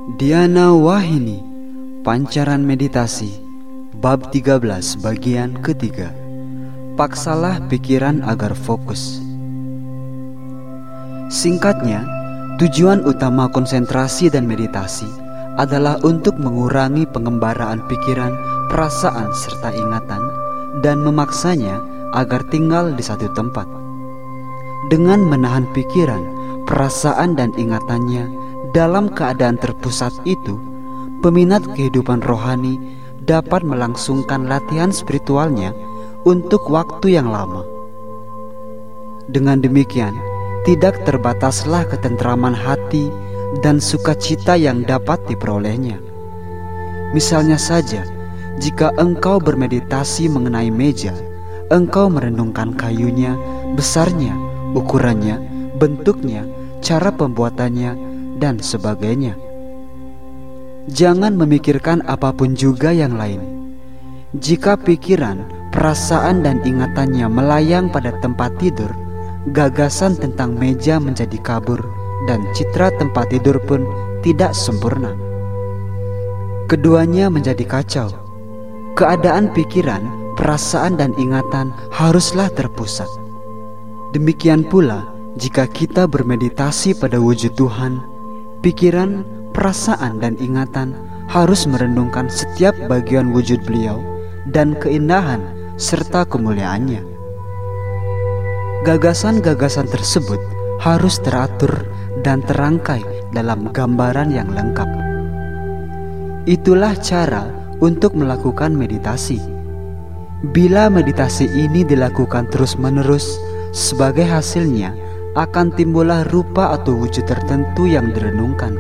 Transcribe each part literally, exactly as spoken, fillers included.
Dhyana Wahini, Pancaran Meditasi, Bab tiga belas bagian ketiga. Paksalah pikiran agar fokus. Singkatnya, tujuan utama konsentrasi dan meditasi adalah untuk mengurangi pengembaraan pikiran, perasaan, serta ingatan, dan memaksanya agar tinggal di satu tempat. Dengan menahan pikiran, perasaan, dan ingatannya dalam keadaan terpusat itu, peminat kehidupan rohani dapat melangsungkan latihan spiritualnya untuk waktu yang lama. Dengan demikian, tidak terbataslah ketentraman hati dan sukacita yang dapat diperolehnya. Misalnya saja, jika engkau bermeditasi mengenai meja, engkau merenungkan kayunya, besarnya, ukurannya, bentuknya, cara pembuatannya, dan sebagainya. Jangan memikirkan apapun juga yang lain. Jika pikiran, perasaan, dan ingatannya melayang pada tempat tidur, gagasan tentang meja menjadi kabur dan citra tempat tidur pun tidak sempurna. Keduanya menjadi kacau. Keadaan pikiran, perasaan, dan ingatan haruslah terpusat. Demikian pula jika kita bermeditasi pada wujud Tuhan, pikiran, perasaan, dan ingatan harus merenungkan setiap bagian wujud Beliau dan keindahan serta kemuliaannya. Gagasan-gagasan tersebut harus teratur dan terangkai dalam gambaran yang lengkap. Itulah cara untuk melakukan meditasi. Bila meditasi ini dilakukan terus-menerus, sebagai hasilnya akan timbullah rupa atau wujud tertentu yang direnungkan.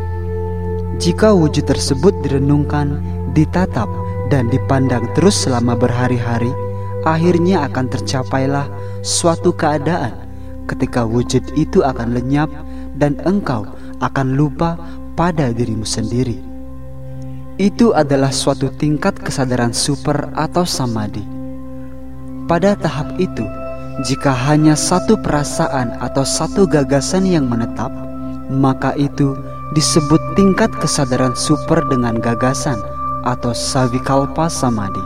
Jika wujud tersebut direnungkan, ditatap, dan dipandang terus selama berhari-hari, akhirnya akan tercapailah suatu keadaan ketika wujud itu akan lenyap dan engkau akan lupa pada dirimu sendiri. Itu adalah suatu tingkat kesadaran super atau samadhi. Pada tahap itu, jika hanya satu perasaan atau satu gagasan yang menetap, maka itu disebut tingkat kesadaran super dengan gagasan atau savikalpa samadhi.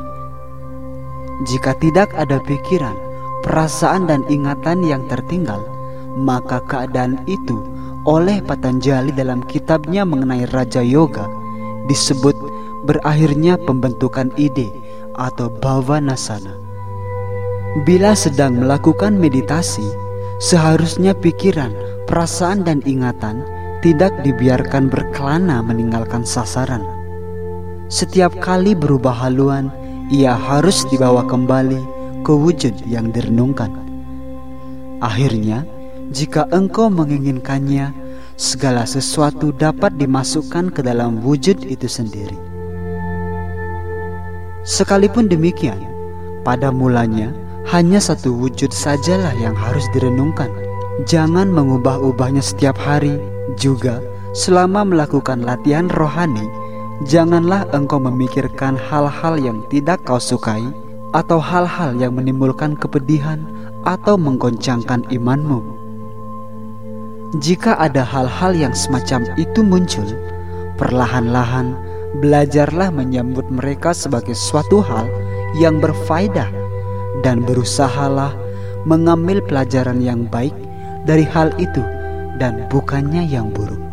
Jika tidak ada pikiran, perasaan, dan ingatan yang tertinggal, maka keadaan itu oleh Patanjali dalam kitabnya mengenai Raja Yoga disebut berakhirnya pembentukan ide atau bhavanasana. Bila sedang melakukan meditasi, seharusnya pikiran, perasaan, dan ingatan tidak dibiarkan berkelana meninggalkan sasaran. Setiap kali berubah haluan, ia harus dibawa kembali ke wujud yang direnungkan. Akhirnya, jika engkau menginginkannya, segala sesuatu dapat dimasukkan ke dalam wujud itu sendiri. Sekalipun demikian, pada mulanya hanya satu wujud sajalah yang harus direnungkan. Jangan mengubah-ubahnya setiap hari. Juga selama melakukan latihan rohani, janganlah engkau memikirkan hal-hal yang tidak kau sukai atau hal-hal yang menimbulkan kepedihan atau menggoncangkan imanmu. Jika ada hal-hal yang semacam itu muncul, perlahan-lahan belajarlah menyambut mereka sebagai suatu hal yang berfaedah dan berusahalah mengambil pelajaran yang baik dari hal itu dan bukannya yang buruk.